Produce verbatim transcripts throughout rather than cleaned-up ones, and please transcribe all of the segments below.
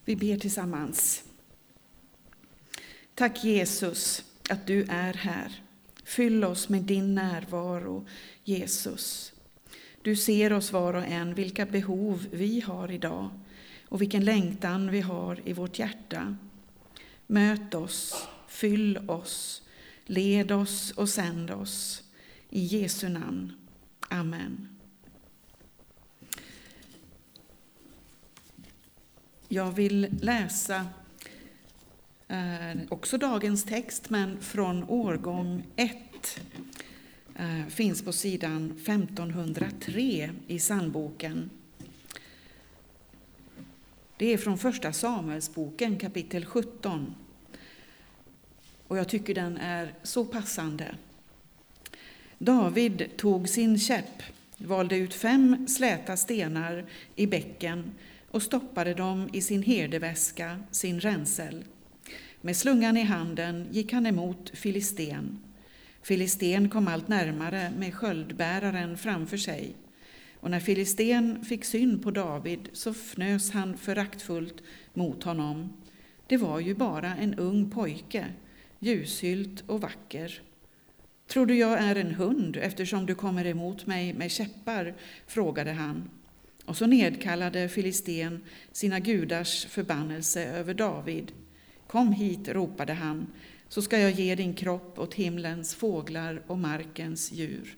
Vi ber tillsammans. Tack Jesus att du är här. Fyll oss med din närvaro, Jesus. Du ser oss var och en, vilka behov vi har idag och vilken längtan vi har i vårt hjärta. Möt oss, fyll oss, led oss och sänd oss. I Jesu namn. Amen. Jag vill läsa eh, också dagens text, men från årgång ett. Eh, finns på sidan femtonhundratre i psalmboken. Det är från första Samuelsboken kapitel sjutton. Och jag tycker den är så passande. David tog sin käpp, valde ut fem släta stenar i bäcken och stoppade dem i sin herdeväska, sin ränsel. Med slungan i handen gick han emot Filisten. Filisten kom allt närmare med sköldbäraren framför sig. Och när Filisten fick syn på David så fnös han föraktfullt mot honom. Det var ju bara en ung pojke, ljushylt och vacker. Tror du jag är en hund eftersom du kommer emot mig med käppar, frågade han. Och så nedkallade Filisten sina gudars förbannelse över David. Kom hit, ropade han, så ska jag ge din kropp åt himlens fåglar och markens djur.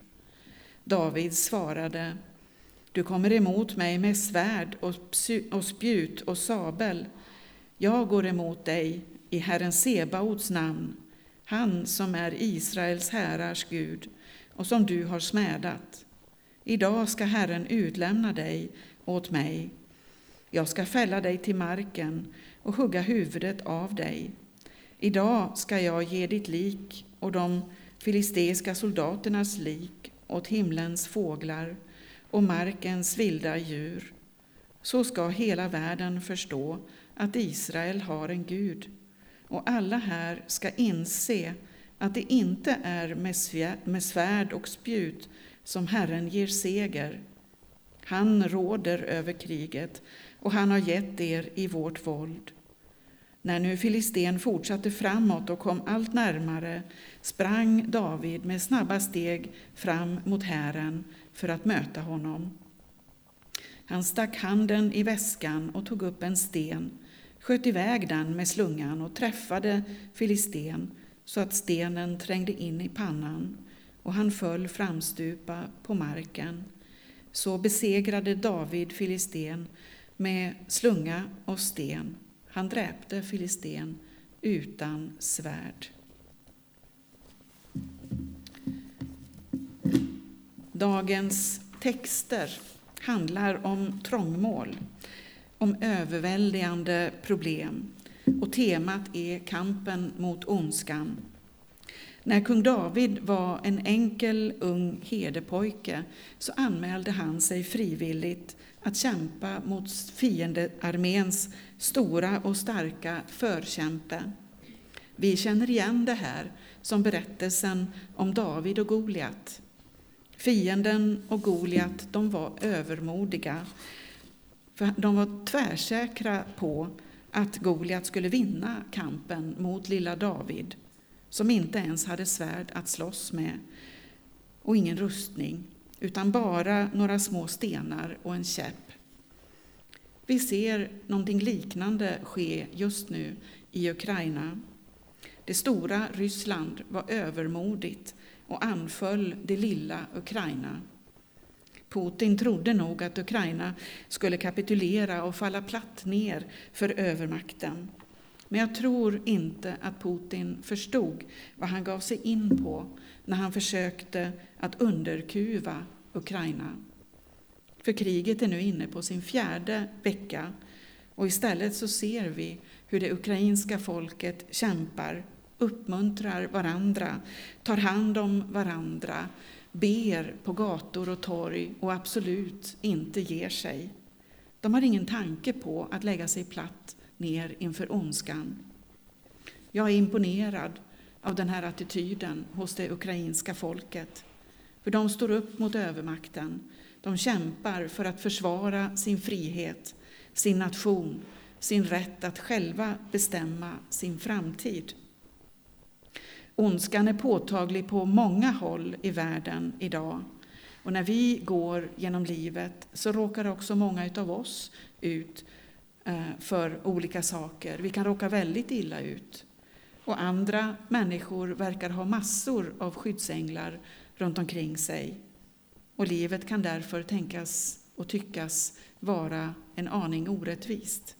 David svarade, du kommer emot mig med svärd och spjut och sabel. Jag går emot dig i Herren Sebaots namn, han som är Israels härars Gud och som du har smädat. Idag ska Herren utlämna dig åt mig. Jag ska fälla dig till marken och hugga huvudet av dig. Idag ska jag ge ditt lik och de filisteiska soldaternas lik åt himlens fåglar och markens vilda djur. Så ska hela världen förstå att Israel har en Gud. Och alla här ska inse att det inte är med svärd och spjut som Herren ger seger. Han råder över kriget och han har gett er i vårt våld. När nu Filisten fortsatte framåt och kom allt närmare sprang David med snabba steg fram mot hären för att möta honom. Han stack handen i väskan och tog upp en sten, sköt iväg den med slungan och träffade Filisten så att stenen trängde in i pannan och han föll framstupa på marken. Så besegrade David Filisten med slunga och sten. Han dräpte Filisten utan svärd. Dagens texter handlar om trångmål, om överväldigande problem, och temat är kampen mot ondskan. När kung David var en enkel ung herdepojke så anmälde han sig frivilligt att kämpa mot fiendearméns stora och starka förkämpe. Vi känner igen det här som berättelsen om David och Goliat. Fienden och Goliat, de var övermodiga. För de var tvärsäkra på att Goliat skulle vinna kampen mot lilla David, som inte ens hade svärd att slåss med och ingen rustning, utan bara några små stenar och en käpp. Vi ser någonting liknande ske just nu i Ukraina. Det stora Ryssland var övermodigt och anföll det lilla Ukraina. Putin trodde nog att Ukraina skulle kapitulera och falla platt ner för övermakten. Men jag tror inte att Putin förstod vad han gav sig in på när han försökte att underkuva Ukraina. För kriget är nu inne på sin fjärde vecka och istället så ser vi hur det ukrainska folket kämpar, uppmuntrar varandra, tar hand om varandra, ber på gator och torg och absolut inte ger sig. De har ingen tanke på att lägga sig platt ner inför ondskan. Jag är imponerad av den här attityden hos det ukrainska folket. För de står upp mot övermakten. De kämpar för att försvara sin frihet, sin nation sin rätt att själva bestämma sin framtid. Ondskan är påtaglig på många håll i världen idag. Och när vi går genom livet så råkar också många av oss ut för olika saker. Vi kan råka väldigt illa ut. Och andra människor verkar ha massor av skyddsänglar runt omkring sig. Och livet kan därför tänkas och tyckas vara en aning orättvist.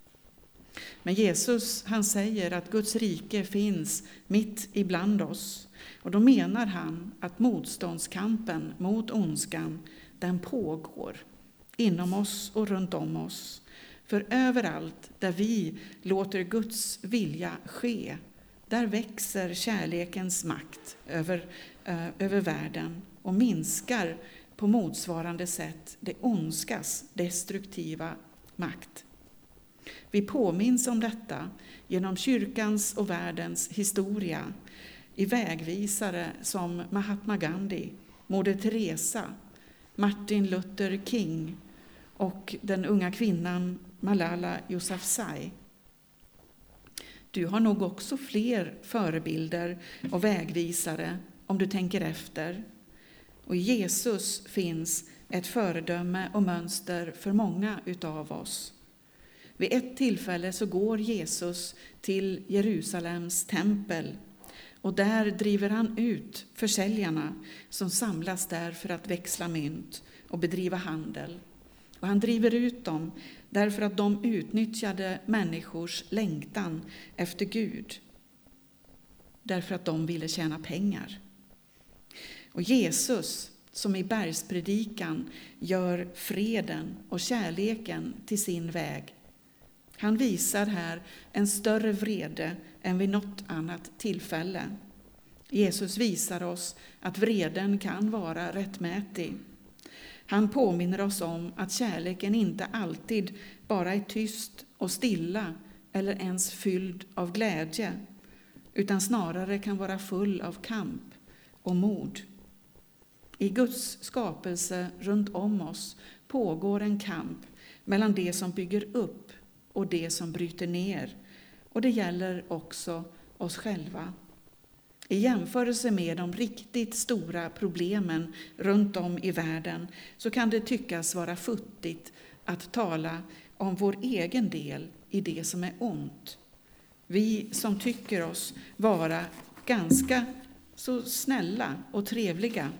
Men Jesus, han säger att Guds rike finns mitt ibland oss. Och då menar han att motståndskampen mot ondskan, den pågår inom oss och runt om oss. För överallt där vi låter Guds vilja ske, där växer kärlekens makt över, äh, över världen och minskar på motsvarande sätt det ondskas destruktiva makt. Vi påminns om detta genom kyrkans och världens historia i vägvisare som Mahatma Gandhi, Moder Teresa, Martin Luther King och den unga kvinnan Malala Yousafzai. Du har nog också fler förebilder och vägvisare om du tänker efter. Och i Jesus finns ett föredöme och mönster för många utav oss. Vid ett tillfälle så går Jesus till Jerusalems tempel och där driver han ut försäljarna som samlas där för att växla mynt och bedriva handel. Och han driver ut dem därför att de utnyttjade människors längtan efter Gud. Därför att de ville tjäna pengar. Och Jesus, som i bergspredikan gör freden och kärleken till sin väg, han visar här en större vrede än vid något annat tillfälle. Jesus visar oss att vreden kan vara rättmätig. Han påminner oss om att kärleken inte alltid bara är tyst och stilla eller ens fylld av glädje, utan snarare kan vara full av kamp och mod. I Guds skapelse runt om oss pågår en kamp mellan det som bygger upp och det som bryter ner. Och det gäller också oss själva. I jämförelse med de riktigt stora problemen runt om i världen så kan det tyckas vara futtigt att tala om vår egen del i det som är ont. Vi som tycker oss vara ganska så snälla och trevliga.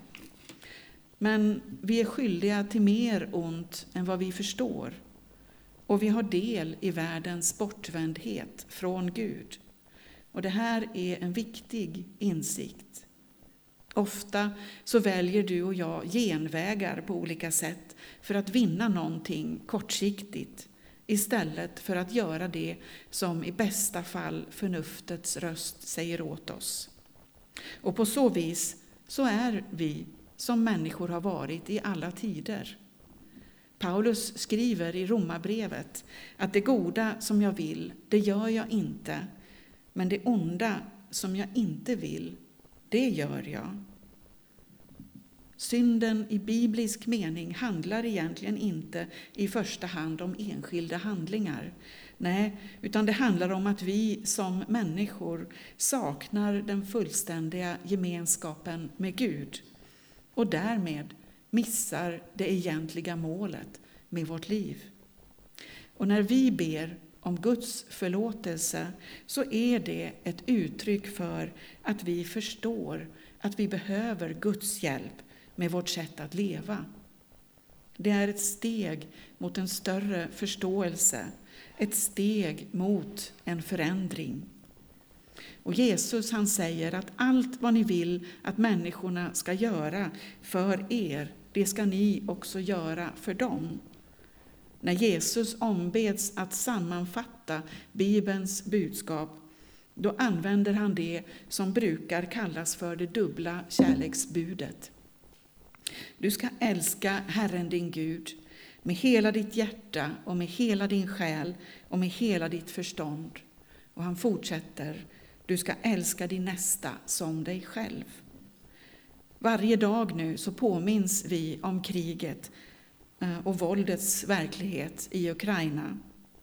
Men vi är skyldiga till mer ont än vad vi förstår. Och vi har del i världens bortvändhet från Gud. Och det här är en viktig insikt. Ofta så väljer du och jag genvägar på olika sätt för att vinna någonting kortsiktigt, istället för att göra det som i bästa fall förnuftets röst säger åt oss. Och på så vis så är vi som människor har varit i alla tider. Paulus skriver i Romarbrevet att det goda som jag vill, det gör jag inte. Men det onda som jag inte vill, det gör jag. Synden i biblisk mening handlar egentligen inte i första hand om enskilda handlingar. Nej, utan det handlar om att vi som människor saknar den fullständiga gemenskapen med Gud. Och därmed missar det egentliga målet med vårt liv. Och när vi ber om Guds förlåtelse så är det ett uttryck för att vi förstår att vi behöver Guds hjälp med vårt sätt att leva. Det är ett steg mot en större förståelse, ett steg mot en förändring. Och Jesus, han säger att allt vad ni vill att människorna ska göra för er, det ska ni också göra för dem. När Jesus ombeds att sammanfatta Bibelns budskap, då använder han det som brukar kallas för det dubbla kärleksbudet. Du ska älska Herren din Gud med hela ditt hjärta och med hela din själ och med hela ditt förstånd. Och han fortsätter, du ska älska din nästa som dig själv. Varje dag nu så påminns vi om kriget och våldets verklighet i Ukraina.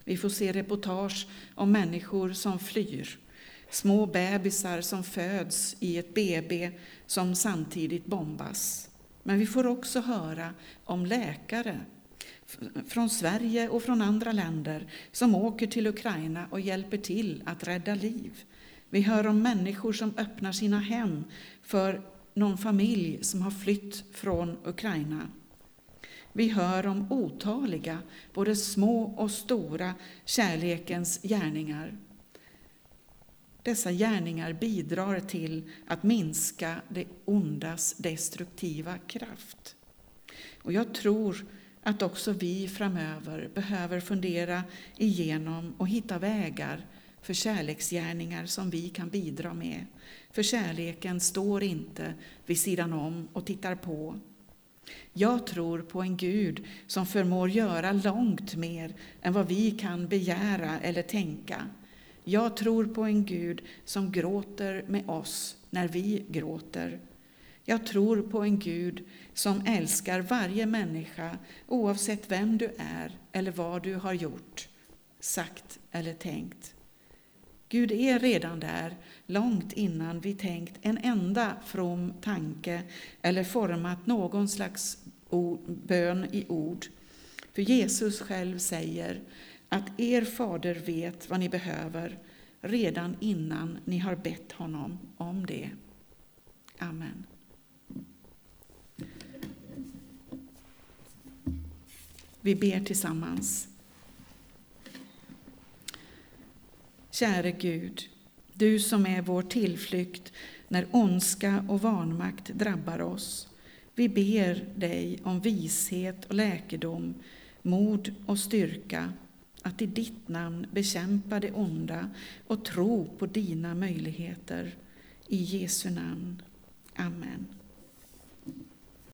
Vi får se reportage om människor som flyr. Små bebisar som föds i ett B B som samtidigt bombas. Men vi får också höra om läkare från Sverige och från andra länder som åker till Ukraina och hjälper till att rädda liv. Vi hör om människor som öppnar sina hem för någon familj som har flytt från Ukraina. Vi hör om otaliga, både små och stora, kärlekens gärningar. Dessa gärningar bidrar till att minska det ondas destruktiva kraft. Och jag tror att också vi framöver behöver fundera igenom och hitta vägar för kärleksgärningar som vi kan bidra med. För kärleken står inte vid sidan om och tittar på. Jag tror på en Gud som förmår göra långt mer än vad vi kan begära eller tänka. Jag tror på en Gud som gråter med oss när vi gråter. Jag tror på en Gud som älskar varje människa oavsett vem du är eller vad du har gjort, sagt eller tänkt. Gud är redan där långt innan vi tänkt en enda from tanke eller format någon slags bön i ord. För Jesus själv säger att er fader vet vad ni behöver redan innan ni har bett honom om det. Amen. Vi ber tillsammans. Käre Gud, du som är vår tillflykt när ondska och vanmakt drabbar oss. Vi ber dig om vishet och läkedom, mod och styrka, att i ditt namn bekämpa det onda och tro på dina möjligheter. I Jesu namn. Amen.